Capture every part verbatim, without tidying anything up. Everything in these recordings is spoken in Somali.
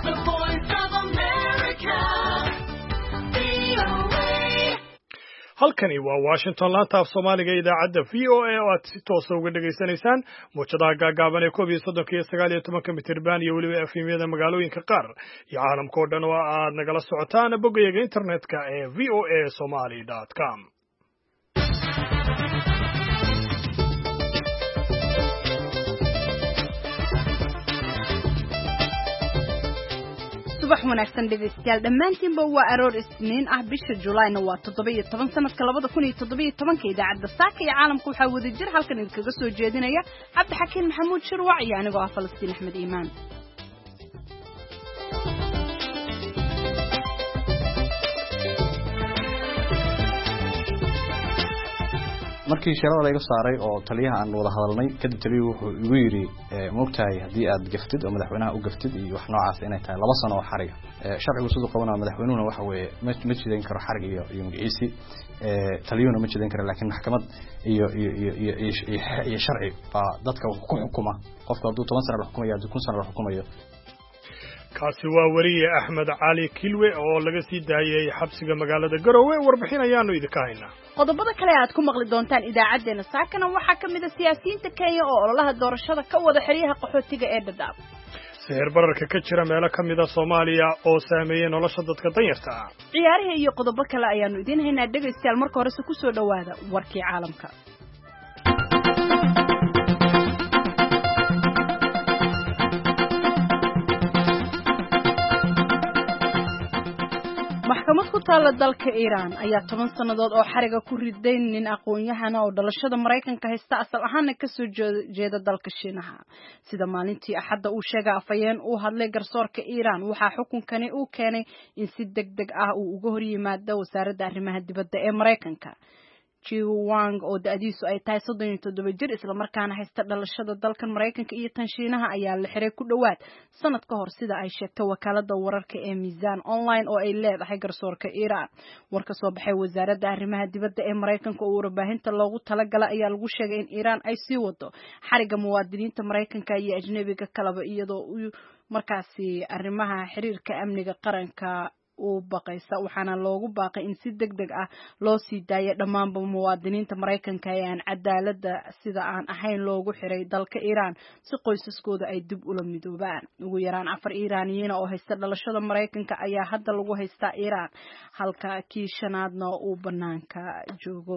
The Voice of America. V O A. halkani waa Washington laanta af Soomaaliga idaacadda V O A oo aad si toos ah uga dhageysanaysaan muujadaha gaagaaban ee koob iyo soddon iyo sagaal iyo toban mitirban iyo weliba F M-yada magaalooyinka qaar iyo caalamka oo dhan oo aad nagala socotaan boggayaga internetka ee v o a somali dot com. subax wanaagsan dhegeystayaal dhammaantiinba waa aroor isniin ah bisha Julayna waa toddoba iyo toban sanadka labada kun iyo toddoba iyo toban idaacadda saaka iyo caalamka waxaa wada jir halkan idinkaga soo jeedinaya Cabdi Xakiin Maxamuud Shirwac iyo anigoo ah Falastiin Axmed Iimaan. markii shirada laga saaray oo taliyaha aan wada hadalnay kadib taliyuhu wuxuu igu yiri moogtahay hadii aad gaftid oo madaxweynaha u gaftid iyo wax noocaas inay tahay laba sano oo xariga sharcigu sidoo qabanaa madaxweynuhuna waxa weeye ma jidayn karo xarig iyo iyo magaciisi taliyuhuna ma jidayn karo laakiin maxkamad iyo iyo iyo iyo sharci baa dadka ku xukuma qofka hadduu toban sano la xukumayo hadduu kun sano la xukumayo. kaasi waa wariye Axmed Cali Kilwe oo laga sii daayay xabsiga magaalada Garowe warbixin ayaanu idinka haynaa. qodobada kale aad ku maqli doontaan idaacadeena saakana waxaa kamid ah siyaasiyiinta Kenya oo ololaha doorashada ka wada xiriyaha qaxootiga ee Dadaab. sahir bararka ka jira meelo kamid ah Soomaaliya oo saameeyay nolosha dadka danyarta ah. ciyaaraha iyo qodobo kale ayaanu idin haynaa dhageystayaal marka hore ku soo dhawaada warkii caalamka. maxkamad ku taala dalka Iran ayaa toban sanadood oo xariga ku riday nin aqoon-yahan oo dhalashada Mareykanka haysta asal ahaan ka soo jeeda dalka Shiinaha sida maalintii Axadda uu sheegay afayeen uu hadlay garsoorka Iran waxa xukunkani uu keenay in si degdeg ah uu uga hor yimaado wasaaradda arrimaha dibadda ee Mareykanka. Jiu Wang oo da'diisu ay tahay soddon iyo toddoba jir isla markaana haysta dhalashada dalkan Mareykanka iyo tan Shiinaha ayaa la xiray ku dhawaad sanad ka hor sida ay sheegtay wakaaladda wararka ee Mizan Online oo ay leedahay garsoorka Iran. war ka soo baxay wasaaradda arrimaha dibadda ee Mareykanka oo warbaahinta loogu talagalay ayaa lagu sheegay in Iran ay sii wado xariga muwaadiniinta Mareykanka iyo ajnabiga kalaba iyadoo markaasi arrimaha xiriirka amniga qaranka uu baqaysa waxaana loogu baaqay in si degdeg ah loo sii daayo dhammaan muwaadiniinta Mareykanka ee aan cadaaladda sida aan ahayn loogu xiray dalka Iran si qoysaskooda ay dib ula midoobaan. ugu yaraan afar Iiraaniyiin oo haysta dhalashada Mareykanka ayaa hadda lagu haystaa Iran halka kii shanaadna uu banaanka joogo.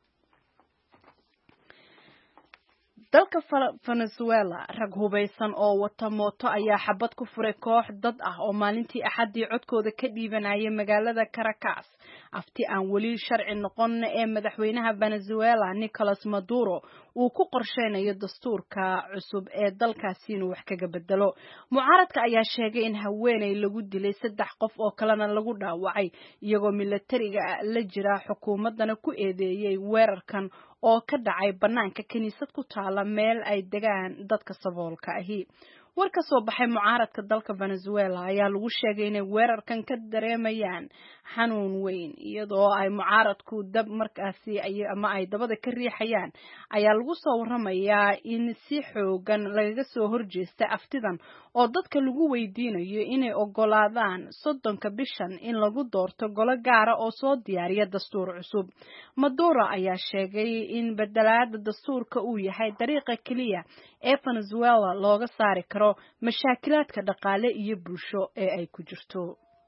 dalka Venezuela rag hubeysan oo wata mooto ayaa xabad ku furay koox dad ah oo maalintii Axaddii codkooda ka dhiibanayay magaalada Caracas afti aan wali sharci noqon ee madaxweynaha Venezuela Nicolas Maduro uu ku qorsheynayo dastuurka cusub ee dalkaasi inuu wax kaga bedelo. mucaaradka ayaa sheegay in haweeney lagu dilay saddex qof oo kalena lagu dhaawacay iyagoo militariga la jira xukuumadana ku eedeeyay weerarkan oo ka dhacay banaanka kaniisad ku taala meel ay degaan dadka saboolka ahi. war ka soo baxay mucaaradka dalka Venezuela ayaa lagu sheegay inay weerarkan ka dareemayaan xanuun weyn iyadoo ay mucaaradku dab markaasi ay ama ay dabada ka riixayaan ayaa lagu soo waramayaa in si xoogan laga soo horjeesta aftidan oo dadka lagu weydiinayo inay ogolaadaan soddonka bishan in lagu doorto golo gaara oo soo diyaariya dastuur cusub. Maduro ayaa sheegay in bedelaadda dastuurka uu yahay dariiqa kaliya ee Venezuela looga saari karo mashaakilaadka dhaqaale iyo bulsho ee ay ku jirto.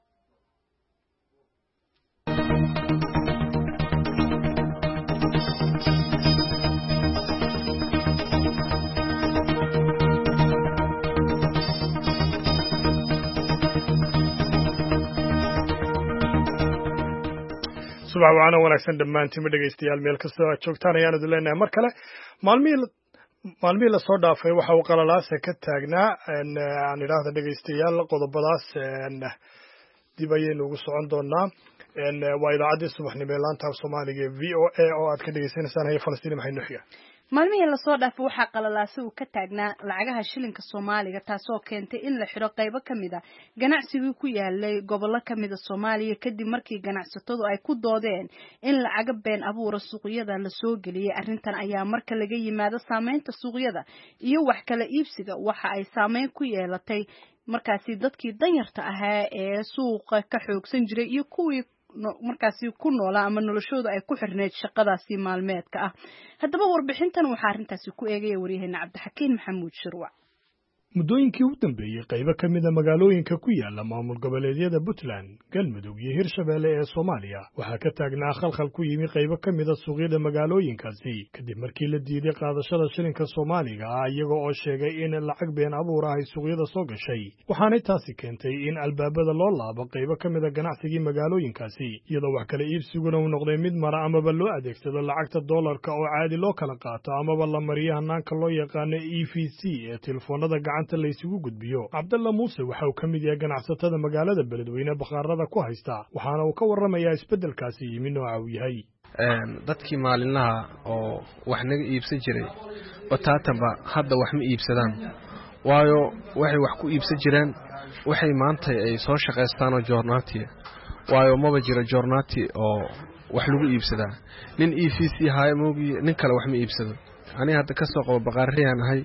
subax waana wanaagsan dhammaantiin dhageystayaal meel kasta oo joogtaan ayaan idin leenahay mar kale maalmihii maalmihii la soo dhaafay waxa uu qalalaase ka taagnaa aan idhaahda dhegeystayaal qodobadaas dib ayaynu ugu socon doonaa waa idaacaddii subaxnimo ee laanta Soomaaliga ee V O A oo aad ka dhegeysanaysaan haya Falastiin maxay noo xiga. maalmihii la soo dhaafay waxa qalalaase uu ka taagnaa lacagaha shilinka Soomaaliga taasoo keentay in la xiro qaybo kamid ah ganacsiga ku yaalay gobollo kamid ah Soomaaliya kadib markii ganacsatadu ay ku doodeen in lacaga been abuur suuqyada la soo galiyay. arrintan ayaa marka laga yimaado saameynta suuqyada iyo wax kala iibsiga waxa ay saameyn ku yeelatay markaasi dadkii danyarta ahaa ee suuqa ka xoogsan jiray iyo kuwii markaasi ku noolaa ama noloshooda ay ku xirneyd shaqadaasi maalmeedka ah. haddaba warbixintan waxaa arrintaasi ku eegaya waryaheena cabdixakiin maxamuud shirwac. muddooyinkii u dambeeyey qaybo ka mid a magaalooyinka ku yaala maamul goboleedyada Puntland, Galmudug iyo Hirshabelle ee Soomaaliya waxaa ka taagnaa khalkhal ku yimi qaybo ka mid a suuqyada magaalooyinkaasi kadib markii la diiday qaadashada shilinka Soomaaliga ah iyaga oo sheegay in lacag been abuur ah ay suuqyada soo gashay. waxaanay taasi keentay in albaabada loo laabo qaybo ka mid a ganacsigii magaalooyinkaasi iyadoo wax kala iibsiguna uu noqday mid mara amaba loo adeegsado lacagta doolarka oo caadi loo kala qaato amaba la mariyo hanaanka loo yaqaano E V C ee telefoonada la isugu gudbiyo. Cabdalla Muuse waxa uu ka mid yahay ganacsatada magaalada Beledweyne bakhaarada ku haysta waxaana uu ka warramayaa isbeddelkaasi yimi nooca uu yahay. dadkii maalinlaha oo wax naga iibsan jiray bataatanba hadda wax ma iibsadaan waayo waxay wax ku iibsan jireen waxay maanta ay soo shaqaystaan oo joornaati waayo maba jira joornaati oo wax lagu iibsadaa nin E V C haay moogi nin kale wax ma iibsado. aniga hadda ka soo qabo baqaariyaan ahay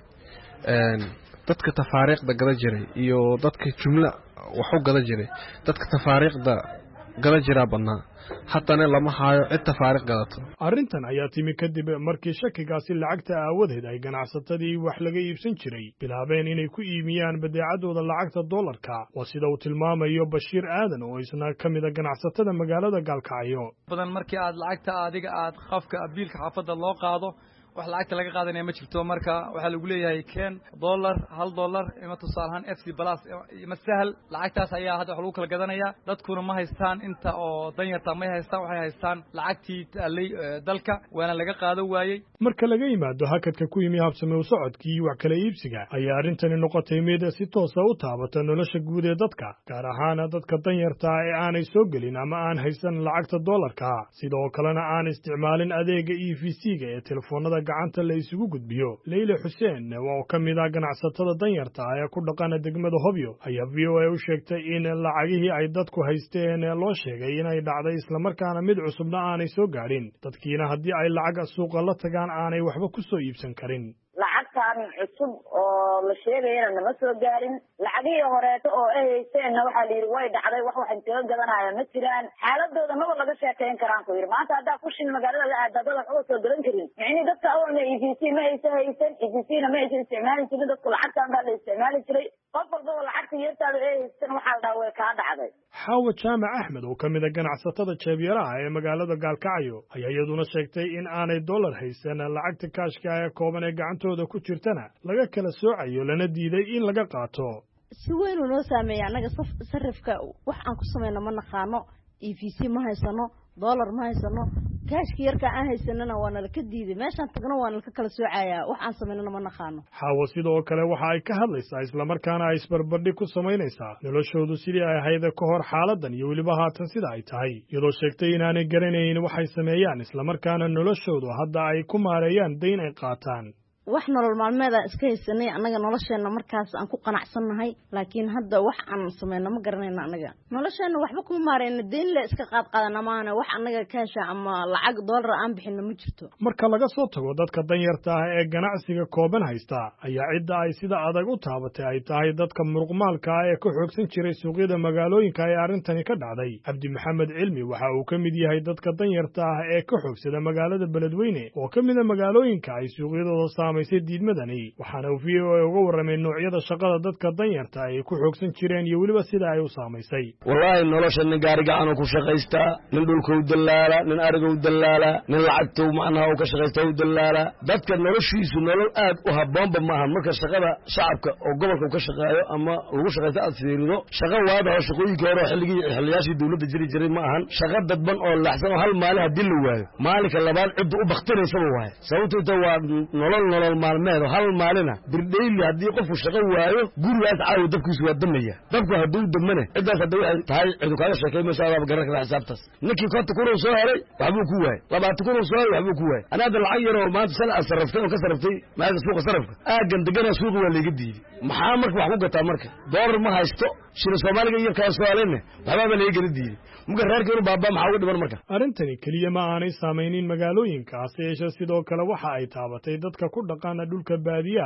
dadka tafaariiqda gada jiray iyo dadka jumla wax u gada jiray dadka tafaariiqda gada jiraa badnaa haddana lama haayo cid tafaariiq gadato. arrintan ayaa timi kadib markii shakigaasi lacagta aawadeed ay ganacsatadii wax laga iibsan jiray bilaabeen inay ku iibiyaan badeecadooda lacagta doolarka. waa sida uu tilmaamayo Bashiir Aadan oo isna ka mid a ganacsatada magaalada Gaalkacyo. badan markii aad lacagta adiga aad qofka abiilka xaafadda loo qaado wax lacagta laga qaadanaya ma jirto marka waxa lagu leeyahay keen dollar hal dollar ima tusaalahan F C plus ima sahal lacagtaas ayaa hadda wax lagu kala gadanaya dadkuna ma haystaan inta oo danyarta ma haystaan waxay haystaan lacagtii talay dalka waana laga qaado waayay. marka laga yimaado hakadka ku yimi habsami u socodkii wax kala iibsiga ayaa arrintani noqotay mid si toos ah u taabata nolosha guud ee dadka gaar ahaan dadka danyarta ee aanay soo gelin ama aan haysan lacagta dollarka sidoo kalena aan isticmaalin adeega E V C-ga ee telefoonada gacanta la isugu gudbiyo. Leila Xuseen oo ka mid ah ganacsatada danyarta ee ku dhaqan degmada Hobyo ayaa V O A u sheegtay in lacagihii ay dadku haysteen loo sheegay inay dhacday isla markaana mid cusubna aanay soo gaadhin dadkiina haddii ay lacag suuqa la tagaan aanay waxba ku soo iibsan karin. lacagtan cusub oo la sheegayna nama soo gaarin lacagihii horeeto oo ay haysteen waxa la yiri way dhacday wax wax inta gadanaya ma jiraan xaaladooda ma laga sheekeyn karaan ku yiri maanta hadda ku shin magaalada la aadada wax oo soo garan karin yani dadka awalna E V C ma haysan haysan E V C na ma haysan isticmaali jirin dadku lacagtan baa la isticmaali jiray qof walba lacagta yartaada ay haysteen waxa la dhaaway ka dhacday. Xawa Jaamac Axmed oo ka mid ah ganacsatada jeebyaraha ee magaalada Gaalkacyo ayaa iyaduna sheegtay in aanay dollar haysan lacagta kaashka ee kooban ee gacantooda ku jirtana laga kala soocayo lana diiday in laga qaato. si weyn oo saameeya anaga sarifka wax aan ku sameeyno ma naqaano E V C ma haysano dollar ma haysano kaashka yarka aan haysanana waana la ka diiday meeshan tagna waana la kala soocaya wax aan sameeyno ma naqaano. Xawa sidoo kale waxa ay ka hadlaysaa isla markaana ay isbarbardhig ku sameynaysaa noloshoodu sidii ay ahayd ka hor xaaladan iyo weliba haatan sida ay tahay iyadoo sheegtay inaanay garanayn waxay sameeyaan isla markaana noloshoodu hadda ay ku maareeyaan deyn ay qaataan. wax nolol maalmeeda iska haysanay anaga nolosheena markaas aan ku qanacsanahay laakiin hadda wax aan sameeyno ma garanayna anaga nolosheena waxba kuma maareyna deyn la iska qaad qaadana maana wax anaga kaasha ama lacag dollar aan bixin ma jirto. marka laga soo tago dadka danyarta ah ee ganacsiga kooban haysta ayaa cidda ay sida adag u taabatay ay tahay dadka muruqmaalka ah ee ku xoogsan jiray suuqyada magaalooyinka ee arrintani ka dhacday. Cabdi Maxamed Cilmi waxa uu ka mid yahay dadka danyarta ah ee ku xoogsada magaalada Beledweyne oo ka mid ah magaalooyinka ay suuqyadooda diidmadani waxaana uu V O A uga warramay noocyada shaqada dadka danyarta ay ku xoogsan jireen iyo weliba sida ay u saamaysay. wallahi nolosha nin gaari gacan ku shaqaysta nin dhulka u dalaala nin ariga u dalaala nin lacagta macnaha uu ka shaqaysta u dalaala dadka noloshiisu nolol aad u haboonba maahan marka shaqada shacabka oo gobolka ka shaqeeyo ama lagu shaqaysta aad fiirido shaqa waada oo shaqooyinka hore xilligii xiliyaashii dawladda jiri jiray ma ahan shaqa dadban oo laxsan oo hal maalin hadii la waayo maalinka labaad cid u baqtinaysa waa sababtoo waa nolol nolol maalmeed hal maalina birdeyli hadii qofku shaqo waayo gurigaas caaw dabkiisu waa damaya dabku haduu damana cidaas hadii ay tahay cid kale sheekaymaysa aad garan kara xisaabtaas ninkii konta kun soo haray waxbuu ku waayay labaatan kun soo haray waxbuu ku waayay anaada lacag yar oo maanta sal asraftay oo ka saraftay maada suuqa sarafka aagan degana suuqa waa laga diiday maxaa marka wax ku gataa marka dollar ma haysto shir Soomaaliga iyo ka Soomaaliyeed waxba laga gari diiday muga reerkeenu baaba maxaa ugu dhiman marka. arrintani kaliya ma aanay saameynin magaalooyinkaas yeesha sidoo kale waxa ay taabatay dadka ku dhaqana dhulka baadiyaha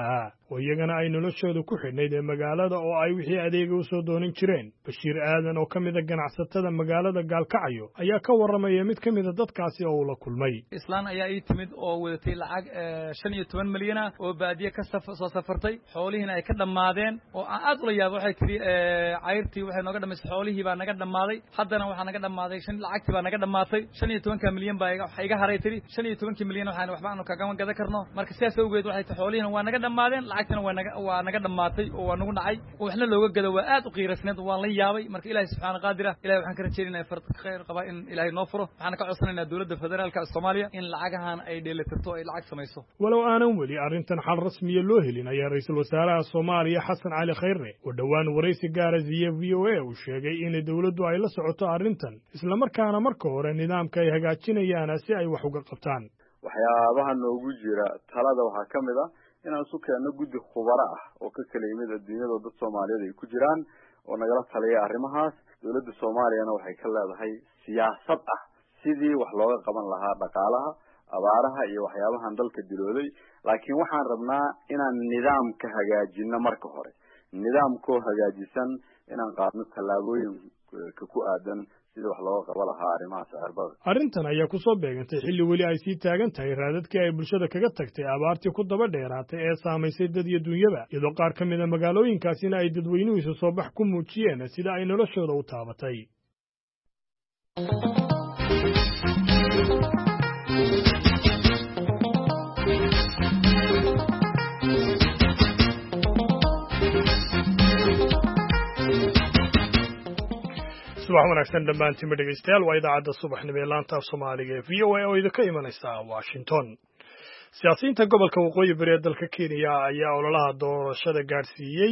oo iyagana ay noloshooda ku xidhnayd ee magaalada oo ay wixii adeega u soo doonan jireen. Bashiir aadan oo ka mid a ganacsatada magaalada Gaalkacyo ayaa ka warramaya mid ka mid a dadkaasi oo uu la kulmay. islaan ayaa ii timid oo wadatay lacag shan iyo toban milyan ah oo baadiye ka soo safartay, xoolihiina ay ka dhammaadeen oo aan aad ula yaabo. waxay tiri cayrtii waxay nooga dhamaysay, xoolihii baa naga dhammaaday, haddana waxaa naga dhammaaday shan lacagtii baa naga dhammaatay, shan iyo tobanka milyan baa waxa iga haray tiri. shan iyo tobankii milyan waxaan waxba aanu kagama gadan karno, marka sidaas awgeed waxay tahay xoolihiina waa naga dhammaadeen, lacagtina waa naga waa naga dhammaatay oo waa nagu dhacay oo waxna looga gado. waa aad u qiirasneed, waan la yaabay. marka ilaahay subxaana qaadira, ilaahay waxaan ka rajaynaynaa farta khayr qaba in ilaahay noo furo. waxaan ka codsanaynaa dowladda federaalka Soomaaliya in lacagahan ay dheelitirto ay lacag samayso. walow aanan weli arrintan xal rasmiya loo helin ayaa ra'iisul wasaaraha Soomaaliya Xasan Cali Khayre oo dhowaan waraysi gaara siiyay V O A uu sheegay in dowladdu ay la socoto arrintan, isla markaana marka hore nidaamka ay hagaajinayaan si ay wax uga qabtaan. waxyaabaha noogu jira talada waxaa ka mid ah inaan isu keenno guddi khubaro ah oo ka kala yimid adduunyada dad Soomaaliyeed ay ku jiraan oo nagala taliya arrimahaas. dowladda Soomaaliyana waxay ka leedahay siyaasad ah sidii wax looga qaban lahaa dhaqaalaha, abaaraha iyo waxyaabahan dalka dilooday. laakiin waxaan rabnaa inaan nidaamka hagaajino marka hore, nidaamkoo hagaajisan inaan qaadno tallaabooyin ku aadan sida wax looga qaban lahaa arrimahaas arbada. arrintan ayaa ku soo beegantay xilli weli ay sii taagan tahay raadadkii ay bulshada kaga tagtay abaartii ku daba dheeraatay ee saamaysay dad iyo dunyaba, iyadoo qaar ka mid a magaalooyinkaasina ay dadweynuhu isu soo bax ku muujiyeen sida ay noloshooda u taabatay. subax wanaagsan dhammaantiin dhegeystayaal, waa idaacadda subaxnimo ee laanta af Soomaaliga ee V O A oo idinka imanaysa Washington. siyaasiyiinta gobolka waqooyi bari ee dalka Kenya ayaa ololaha doorashada gaadhsiiyey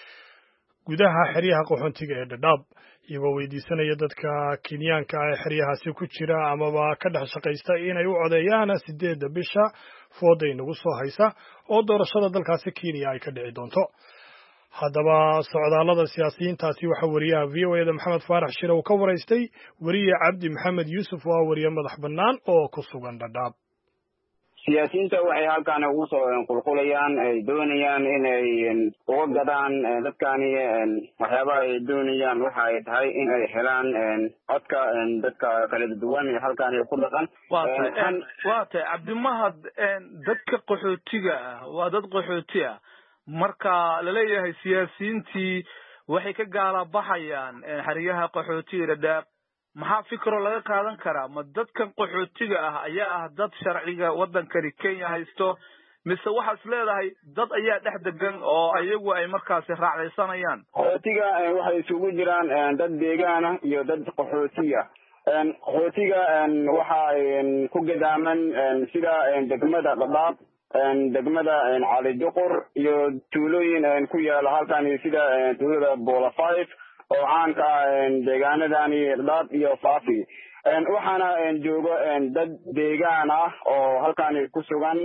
gudaha xeryaha qaxoontiga ee Dadaab, iyagoo weydiisanaya dadka Kenyaanka ee xeryahaasi ku jira amaba ka dhex shaqaysta inay u codeeyaan sideedda bisha fooda inagu soo haysa oo doorashada dalkaasi Kenya ay ka dhici doonto. haddaba socdaallada siyaasiyiintaasi waxaa wariyaha V O A da Maxamed Faarax Shire uu ka waraystay wariye Cabdi Maxamed Yuusuf oo ah wariye madax bannaan oo ku sugan Dadaab. siyaasiyiinta waxay halkaan ugu soo qulqulayaan, ay doonayaan inay uga gadaan dadkani waxyaabaha ay doonayaan waxa ay tahay in ay helaan codka dadka kala duwan ee halkaan ku dhaqan. waa tahay Cabdimahad, dadka qaxootiga ah waa dad qaxooti ah, marka la leeyahay siyaasiyiintii waxay ka gaala baxayaan xeryaha qaxootiga Dadaab, maxaa fikro laga qaadan karaa? ma dadkan qaxootiga ah ayaa ah dad sharciga waddankani Kenya haysto, mise waxaad leedahay dad ayaa dhex degan oo ayagu ay markaasi raacaysanayaan? qaxootiga waxay isugu jiraan dad deegaan ah iyo dad qaxootiga. qaxootiga waxa ay ku gadaaman sida degmada Dadaab, degmada Cali Duqur iyo tuulooyin ku yaala halkan sida tuulada Bola five oo caanka deegaanadani Dadaab iyo Faafi. waxaana joogo dad deegaan ah oo halkan ku sugan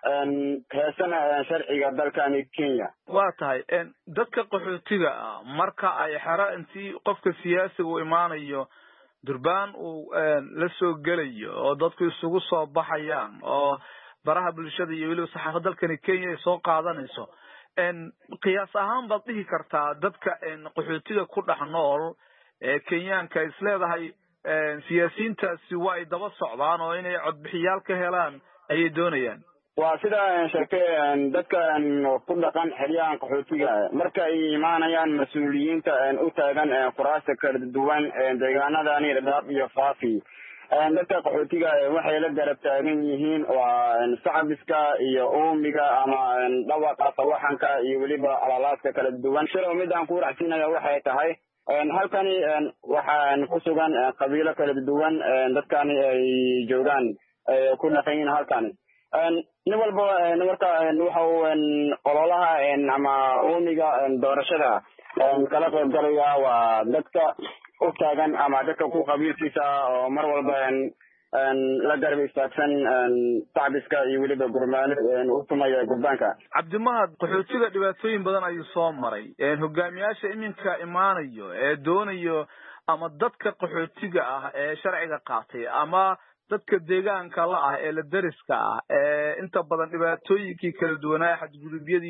heesana sharciga dalkani Kenya. waa tahay dadka qaxootiga ah marka ay xero intii qofka siyaasiga u imaanayo durbaan uu la soo gelayo oo dadku isugu soo baxayaan oo baraha bulshada iyo weliba saxaafadda dalkani Kenya ay soo qaadanayso, qiyaas ahaan baad dhihi kartaa dadka qaxootiga ku dhex nool ee Kenyaanka is leedahay siyaasiyiintaasi waa ay daba socdaan oo inay codbixiyaal ka helaan ayay doonayaan? waa sida sheekay dadka ku dhaqan xeryahan qaxootiga marka ay imaanayaan mas'uuliyiinta u taagan quraasta kala duwan deegaanadani Dadaab iyo Faafi. dadka qaxootiga waxay la garab taagan yihiin waa shacbiska iyo uumiga ama dhawaqa sawaxanka iyo weliba alaalaaska kala duwan. shiro mid aan ku raacsinaya waxay tahay halkani waxaan ku sugan qabiilo kala duwan, dadkani ay joogaan ku dhaqan yihiin halkani. nin walba marka waxa uu ololaha ama uumiga doorashada kala qayb galaya waa dadka u taagan ama dadka ku qabiilkiisa oo mar walba la garab istaagsan shacbiska iyo weliba gurmaano u tumaya gurbaanka. Cabdimahad, qaxootiga dhibaatooyin badan ayuu soo maray, hogaamiyaasha iminka imaanayo ee doonayo ama dadka qaxootiga ah ee sharciga qaatay ama dadka deegaanka la ah ee la dariska ah ee inta badan dhibaatooyinkii kala duwanaa xadgudubyadii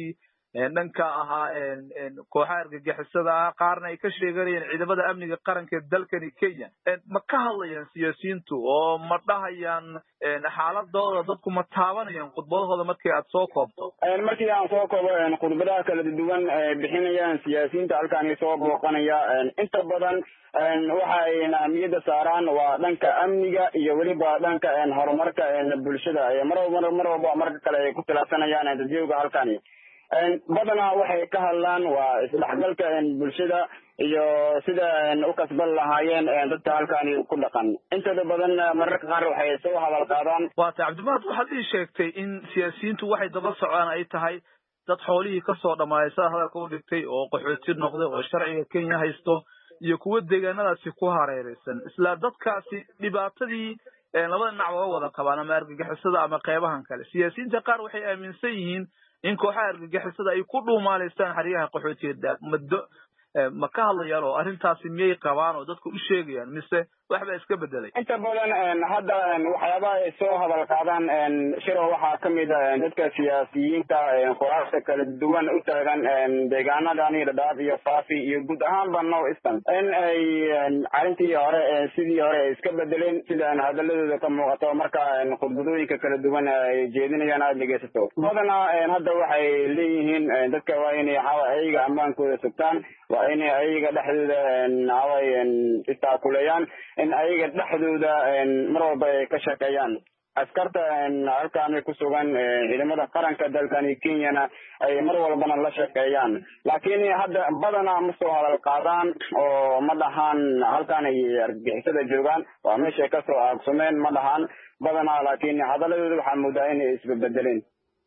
dhanka ahaa kooxaha argagixisada ah qaarna ay ka sheeganayeen ciidamada amniga qaranka ee dalkani Kenya ma ka hadlayaan siyaasiyiintu oo ma dhahayaan xaaladooda dadku ma taabanayaan khudbadahooda markii aad soo koobto markii aan soo koobo khudbadaha kala duwan bixinayaan siyaasiyiinta halkaan soo booqanaya inta badan waxa ay ahmiyadda saaraan waa dhanka amniga iyo weliba dhanka horumarka bulshada mar walba mar walba marka kale ay ku tilaabsanayaan dadweynaha halkaan badanaa waxay ka hadlaan waa isdhexgalka bulshada iyo sida u kasban lahaayeen dadka halkaan ku dhaqan intooda badan mararka qaar waxay soo hadal qaadaan waata cabdimaad waxaad ii sheegtay in siyaasiyiintu waxay daba socdaan ay tahay dad xoolihii kasoo dhamaaday sida hadalka u dhigtay oo qaxooti noqday oo sharciga Kenya haysto iyo kuwa deegaanadaasi ku hareeraysan isla dadkaasi dhibaatadii labada dhinac waa wada qabaan ama argagixisada ama qaybahan kale siyaasiyiinta qaar waxay aaminsan yihiin in kooxaha argagixisada ay ku dhuumaaleystaan xeryaha qaxootiga muddo ma ka hadlayaan oo arrintaasi miyay qabaan oo dadku u sheegayaan mise waxba iska bedelay inta badan hadda waxyaabaha ay soo hadal qaadaan shiro waxaa kamid ah dadka siyaasiyiinta qoraasta kala duwan u taagan deegaanadani Dadaab iyo Faafi iyo guud ahaanba North Eastern in ay arrintii hore sidii hore iska bedeleen sida hadaladooda ka muuqato marka khudbadooyinka kala duwan ay jeedinayaan aad dhageysato badanaa hadda waxay leeyihiin dadka waa inay ayaga ammaankooda sugtaan waa inay ayaga dhexdooda haway istaakulayaan in ayaga dhexdooda mar walba ay ka shaqeeyaan askarta halkaan ku sugan ciidamada qaranka dalkani Kenya ay mar walbana la shaqeeyaan laakiin hadda badanaa ma soo hadal qaadaan oo ma dhahan halkaan ay argagixisada joogaan waa meesha ka soo aagsumeen ma dhahan badanaa laakiin hadaladooda waxaa moodaa inay isbedeleen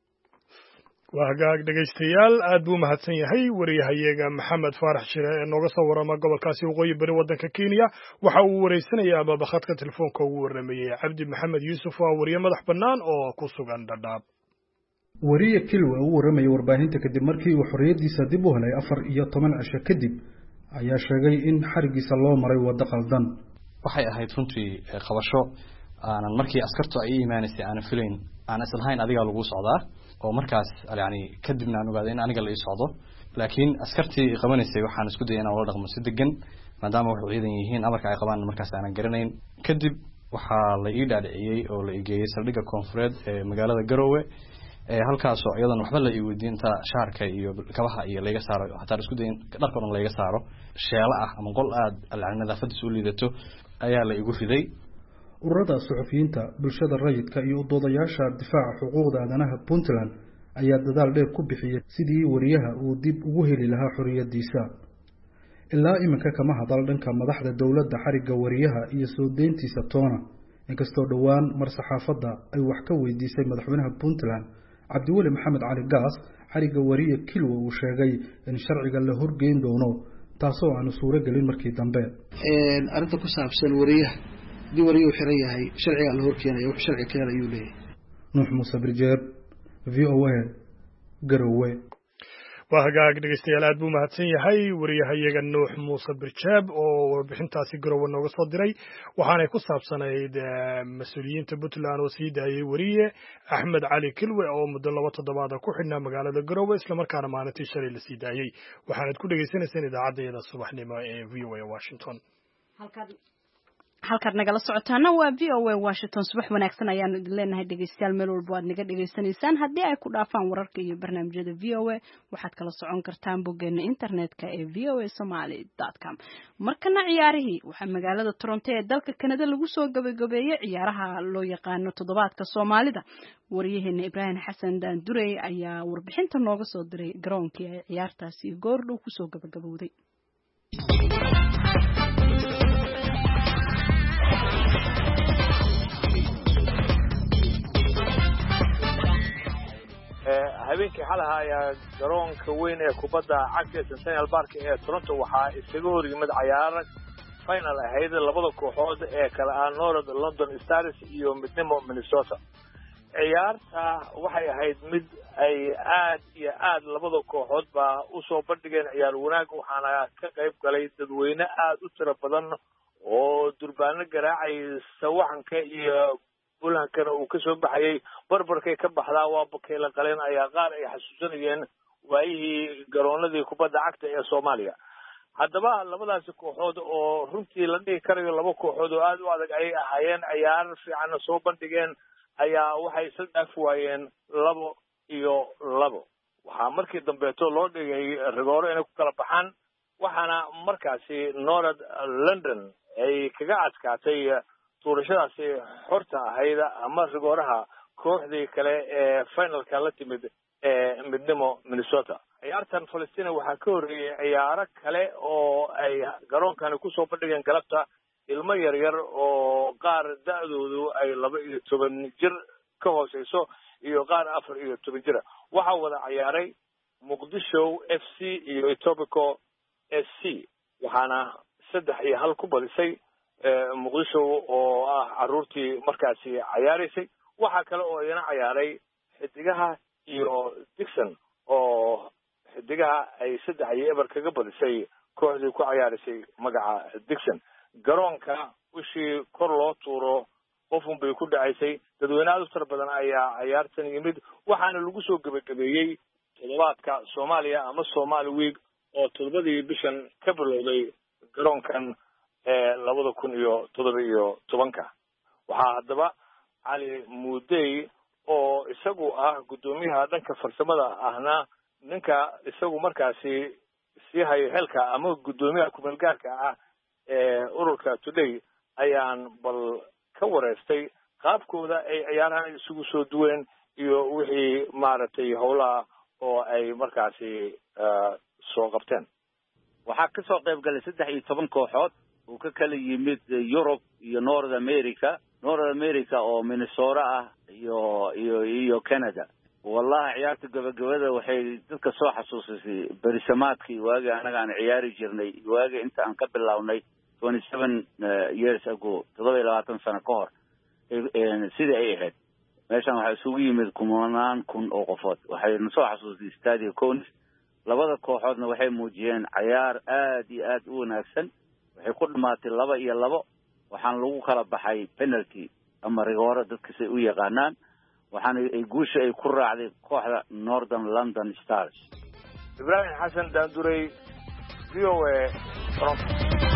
waa hagaag dhegaystayaal aad buu mahadsan yahay wariyahayaga maxamed faarax shire ee nooga soo warama gobolkaasi waqooyi bari waddanka Kenya waxa uu wareysanayaa ama khadka telefoonka ugu waramayay Cabdi Maxamed Yuusuf oo wariye madax bannaan oo ku sugan Dadaab wariye Kilwa uu waramay warbaahinta kadib markii uu xorriyadiisa dib u helay afar iyo toban cisho kadib ayaa sheegay in xarigiisa loo maray waddo qaldan waxay ahayd runtii qabasho aanan markii askartu ay iimaanaysay aan filayn aan islahayn adiga lagu socdaa oo markaas yani kadibna aan ogaaday in aniga la ii socdo laakiin askartii qabanaysay waxaan isku dayay inaan wala dhaqmo si degan maadaama wax ciidan yihiin amarka ay qabaan markaas aanan garanayn kadib waxaa la ii dhaadhiciyay oo la ii geeyay saldhigga koonfureed ee magaalada Garowe ee halkaas oo iyadan waxba la ii weydiin ta shaarka iyo kabaha iyo laga saaro hataa isku dayin dharka dhan laga saaro sheela ah ama qol aad nadaafadiisu u liidato ayaa la igu riday ururada suxufiyiinta bulshada rayidka iyo doodayaasha difaaca xuquuqda aadanaha Puntland ayaa dadaal dheer ku bixiyay sidii wariyaha uu dib ugu heli lahaa xorriyadiisa ilaa iminka kama hadal dhanka madaxda dawladda xariga wariyaha iyo soo deyntiisa toona inkastoo dhawaan mar saxaafadda ay wax ka weydiisay madaxweynaha Puntland Cabdiweli Maxamed Cali Gaas xariga wariye Kilwa uu sheegay in sharciga la horgeyn doono taasoo aan suuro gelin markii dambe een arinta ku saabsan wariyaha di wariyo xiran yahay sharciga la horkeenayo wax sharci kale ayuu leeyahay Nuux Muuse Birjeeb V O A Garowe waa hagaag dhegeystayaal aad buu mahadsan yahay wariyahayaga Nuux Muuse Birjeeb oo warbixintaasi Garowe nooga soo diray waxaanay ku saabsanayd mas'uuliyiinta Puntland oo sii daayay wariye Axmed Cali Kilwe oo muddo laba toddobaad ku xidhnaa magaalada Garowe isla markaana maalintii shalay la sii daayay waxaanad ku dhageysanayseen idaacadda subaxnimo ee V O A Washington halkaad nagala socotaana waa V O A Washington subax wanaagsan ayaanu idin leenahay dhegeystayaal meel walba aad naga dhegeysanaysaan haddii ay ku dhaafaan wararka iyo barnaamijyada V O A waxaad kala socon kartaan boggeena internetka ee v o a somali dot com markana ciyaarihii waxaa magaalada Toronto ee dalka Canada lagu soo gabagabeeyay ciyaaraha loo yaqaano toddobaadka Soomaalida wariyaheena Ibrahim Xasan Daandurey ayaa warbixinta nooga soo diray garoonkii ay ciyaartaasi goordhow ku soo gabagabowday habeenkii xalaha ayaa garoonka weyn ee kubadda cagta Centennial Park ee Toronto waxaa isaga hor yimid ciyaar final ahayd labada kooxood ee kala ah North London Stars iyo midnimo Minnesota ciyaarta waxay ahayd mid ay aad iyo aad labada kooxood ba u soo bandhigeen ciyaar wanaag waxaana ka qayb galay dadweyne aad u tiro badan oo durbaano garaacay sawaxanka iyo bulankana uu ka soo baxayay barbarkay ka baxdaa waa bakeela qaleen ayaa qaar ay xasuusanayeen waayihii garoonadii kubadda cagta ee soomaaliya haddaba labadaasi kooxood oo runtii la dhihi karayo laba kooxood oo aada u adag ayay ahaayeen ciyaar fiicanna soo bandhigeen ayaa waxay isla dhaafi waayeen labo iyo labo waxaa markii dambeeto loo dhigay rigooro inay ku kala baxaan waxaana markaasi norad london ay kaga adkaatay tuurashadaasi xorta ahayd ama rigooraha kooxdii kale ee finalka la timid ee midnimo minnesota ciyaartan Palestina waxaa ka horreeyay ciyaaro kale oo ay garoonkani kusoo bandhigeen galabta ilmo yar yar oo qaar da'doodu ay laba iyo toban jir ka hooseyso iyo qaar afar iyo toban jira waxaa wada ciyaaray muqdisho f c iyo etobico s c waxaana saddex iyo hal ku badisay muqdisho oo ah caruurtii markaasi ciyaaraysay waxaa kale oo iyana ciyaaray xidigaha iyo dixon oo xidigaha ay saddex iyo eber kaga badisay kooxdii ku ciyaaraysay magaca dixon garoonka wishii kor loo tuuro qofun bay ku dhacaysay dadweyne aad u tiro badan ayaa ciyaartan yimid waxaana lagu soo gebagabeeyey toddobaadka soomaaliya ama somali week oo toddobadii bishan ka bilowday garoonkan ee labada kun iyo toddoba iyo tobanka waxaa haddaba cali muudey oo isagu ah guddoomiyaha dhanka farsamada ahna ninka isagu markaasi sii hayo xilka ama guddoomiyaha kumeel gaarka ah ee ururka today ayaan bal ka wareystay qaabkooda ay ciyaarahan isugu soo duween iyo wixii maaragtay howlaha oo ay markaasi soo qabteen waxaa ka soo qayb galay saddex iyo toban kooxood uu ka kala yimid Europe iyo North America North America oo Minnesota ah iyo iyo iyo Canada wallahi ciyaarta gabagabada waxay dadka soo xasuusisay berisamaadkii waagi anaga aan ciyaari jirnay waagi inta aan ka bilownay twenty-seven years ago todoba iyo labaatan sano ka hor sidii ay ahayd meeshan waxaa isugu yimid kumanaan kun oo qofood waxay soo xasuusisay stadio Cones labada kooxoodna waxay muujiyeen ciyaar aad iyo aad u wanaagsan waxay ku dhamaatay laba iyo labo waxaan lagu kala baxay penalty ama rigooro dadka say u yaqaanaan waxaana ay guusha ay ku raacday kooxda Northern London Stars Ibrahim Hassan Dandurey V O A Toronto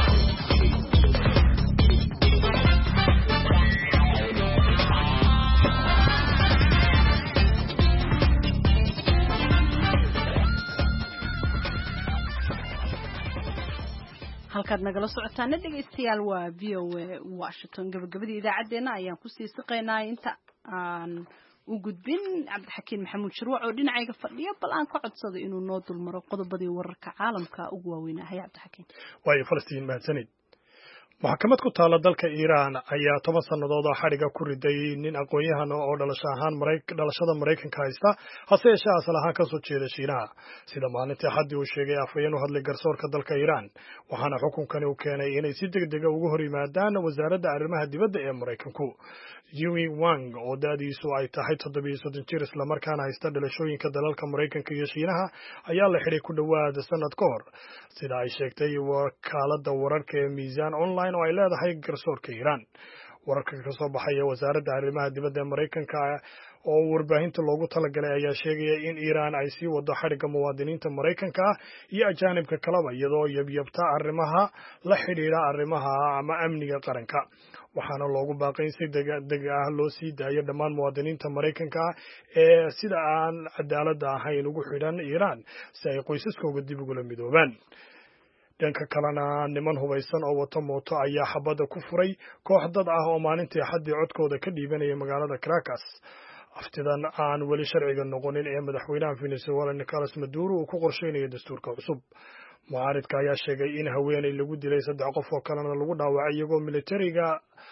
halkaad nagala socotaana dhegeystayaal waa V O A Washington gabagabadii idaacadeena ayaan ku sii siqeynaa inta aan u gudbin Cabdixakiin Maxamuud Shirwac oo dhinacayga fadhiyo bal aan ka codsado inuu noo dulmaro qodobadii wararka caalamka ugu waaweyn ah Cabdixakiin way Falastiin mahadsanid maxkamad ku taala dalka Iran ayaa toban sanadood oo xariga ku riday nin aqoon-yahan oo dhalasho ahaan dhalashada Mareykanka haysta hase yeeshee asal ahaan ka soo jeeda Shiinaha sida maalintii xaddi uu sheegay afhayeen u hadlay garsoorka dalka Iran waxaana xukunkani uu keenay inay si degdeg ah ugu hor yimaadaan wasaaradda arrimaha dibadda ee Mareykanku Yui Wang oo daadiisu ay tahay toddoba iyo soddon jir isla markaana haysta dhalashooyinka dalalka Mareykanka iyo Shiinaha ayaa la xiray ku dhawaad sanad ka hor sida ay sheegtay wakaaladda wararka ee Miisaan Online oo ay leedahay garsoorka Iran wararka ka soo baxay wasaaradda arrimaha dibadda ee Mareykanka oo warbaahinta loogu talagalay ayaa sheegaya in Iran ay sii wado xariga muwaadiniinta Mareykanka iyo ajaanibka kaleba iyadoo yabyabta arrimaha la xiriira arrimaha ama amniga qaranka waxaana loogu baaqay si degdeg ah loo sii daayo dhammaan muwaadiniinta Mareykanka ee sida aan cadaalad ahayn ugu xidhan Iran si ay qoysaskooda dib ugu midoobaan dhanka kalena niman hubaysan oo wato mooto ayaa xabada ku furay koox dad ah oo maalintii xaddi codkooda ka dhiibanaya magaalada Caracas aftidan aan weli sharciga noqonin ee madaxweynaha Venezuela Nicolas Maduro uu ku qorsheynayo dastuurka cusub mucaaridka ayaa sheegay in haweeney lagu dilay saddex qof oo kalena lagu dhaawacay iyagoo militariga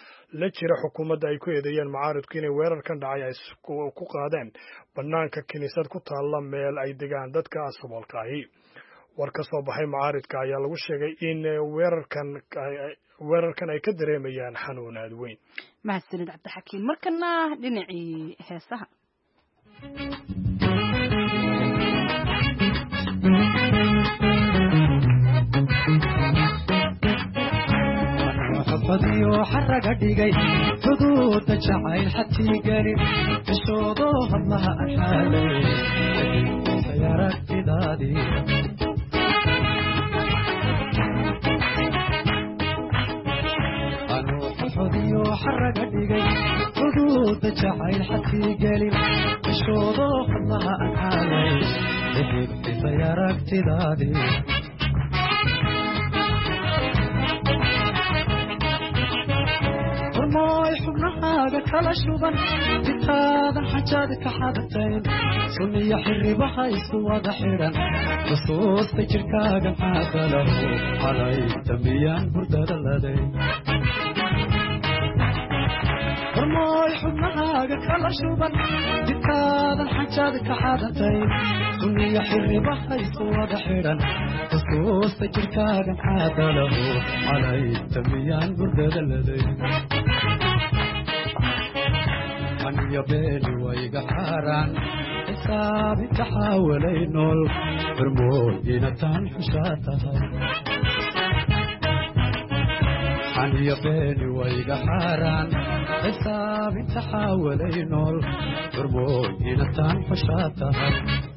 la jira xukuumadda ay ku eedeeyeen mucaaridku inay weerarkan dhacay ay ku qaadeen banaanka kiniisad ku taalla meel ay degaan dadka Soomaalka ahi war ka soo baxay mucaaridka ayaa lagu sheegay in weerarkan weerarkan ay ka dareemayaan xanuun aad weyn mahadsanid Cabdixakiin markana dhinacii heesaha fadiyo xaraga dhigay xuduuda jacayl xatii gari bishoodo hadlaha axaalay aragtidaadii anuu xodiyo xaraga dhigay xuduuda jacayl xadkii gelin cishoodo hadlaha anxaalay xidibtisay aragtidaadii hormooy xubnahaaga kala shuban intaadan xajaad ka xadatayn sunniyo xiribaha isu wada xidhan xusuusta jirkaaga xaadalahu calay dambiyaan hurdada laday hormooy xubnahaaga kala shuban intaadan xajaad ka xadatayn sunniyo xiribaha isu wada xidhan xusuusta jirkaaga xaadalahu calay dambiyaan hurdada laday aniyo beeni wayga xaaraan xisaab inta xaawalay nool hormooy inataan xushaa tahay aniyo beeni wayga xaaraan xisaab inta xaawalay nool hormooy inataan xushaa tahay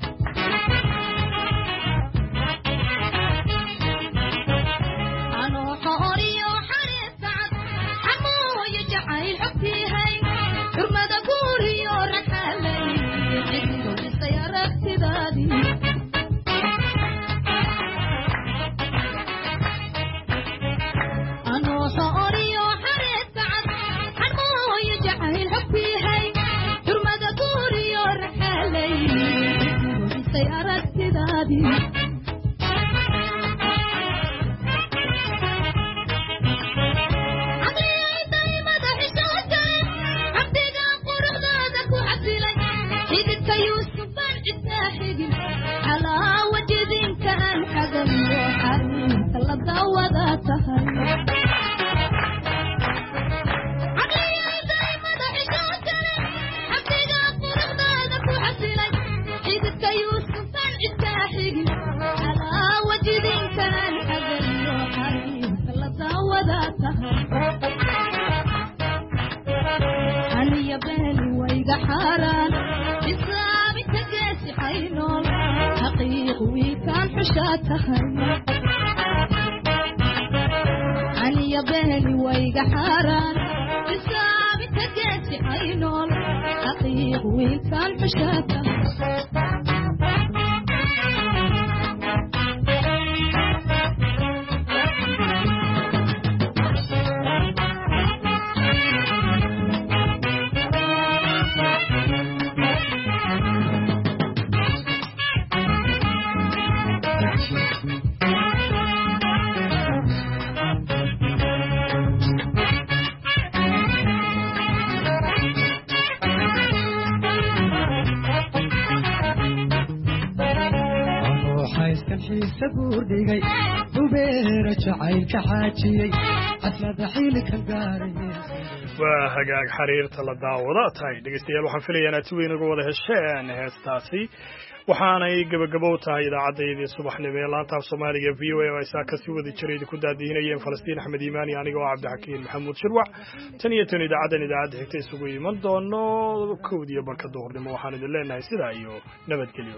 waa hagaag xiriirta la daawada tahay dhegeystayaal waxaan filayaa inaad si weyn uga wada hesheen heestaasi waxaanay gabagabo tahay idaacaddayadii subaxnimo ee laanta af soomaaliga v o a oo ay saa kasii wadi jiray idinku daadiinayeen falastiin axmed iimaani aniga oo cabdixakiin maxamuud shirwac tan iyo tan idaacaddan idaacadda xigta isugu iman doono kowdiyo barka duhurnimo waxaan idin leenahay sidaa iyo nabadgelyo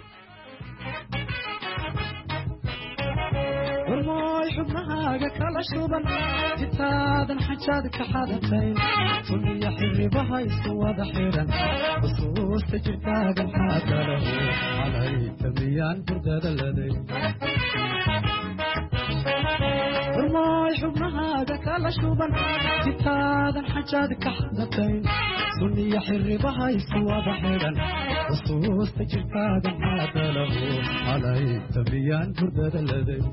hormooy xubnahaaga kala shuban intaadan xajaad ka xadatayn sunniyo xiribaha isu wada xidhan xusuusta jirkaaga xaadalahu calay dambiyaan hurdada laday hormooy xubnahaaga kala shuban intaadan xajaad ka xadatayn sunniyo xiribaha isu wada xidhan xusuusta jirkaaga xaadalahu calay dambiyaan hurdada laday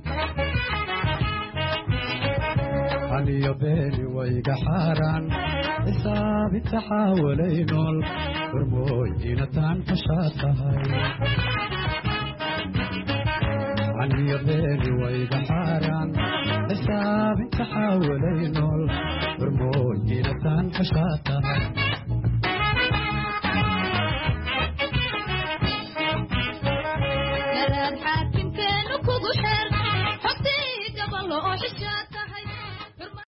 aniyo beeni wayga xaaraan xisaab inta xaawalay nool hormooy inataan xushaa tahay aniyo beeni wayga xaaraan xisaab inta xaawalay nool hormooy inataan xushaa tahay